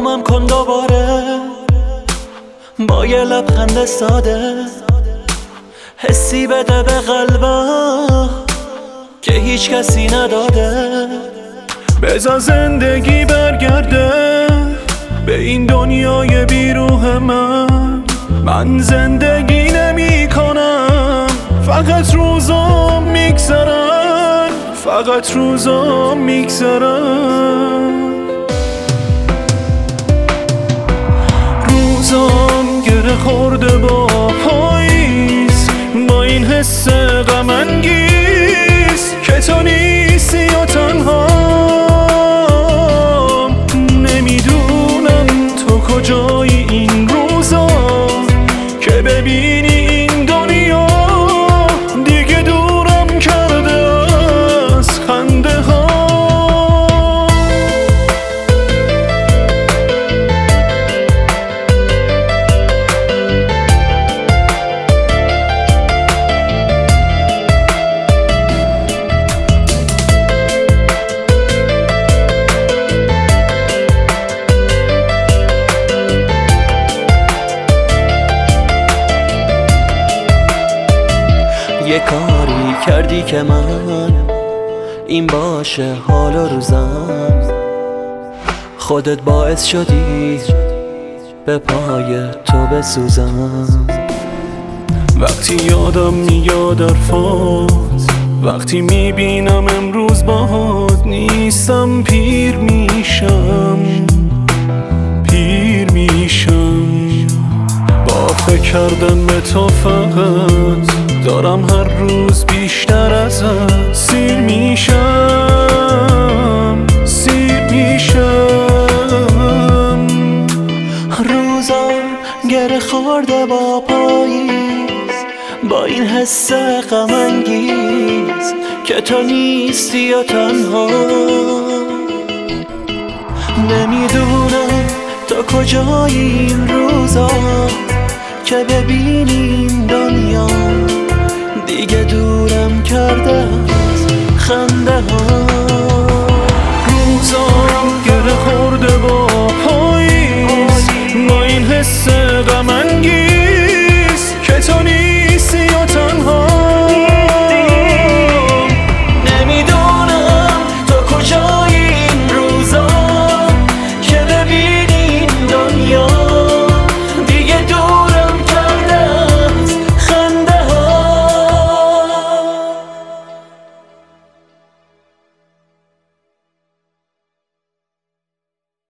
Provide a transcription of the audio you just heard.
آرومم کن دوباره با یه لبخند ساده، حسی بده به قلبم که هیچ کسی نداده. بذار زندگی برگرده به این دنیای بیروح من زندگی نمی کنم، فقط روزام میگذرن، فقط روزام میگذرن. روزام گره خورده با پاییز، با این حس غم انگیز که تو نیستی و تنهام. نمیدونم تو کجایی این روزا که ببینی این دنیا دیگه دورم کرده از خنده ها. یه کاری کردی که من این باشه حال و روزم، خودت باعث شدی به پای تو بسوزم. وقتی یادم میاد حرفات، وقتی میبینم امروز باهات نیستم، پیر میشم، پیر میشم. با فکر کردن به تو فقط دارم هر روز بیشتر ازت سیر میشم، سیر میشم. روزم گره خورده با پاییز، با این حس غم انگیز که تو نیستی و تنها. نمیدونم تو کجایی این روزا که ببینیم دنیا دیگه دورم کرده از خنده ها. روزام گره خورده با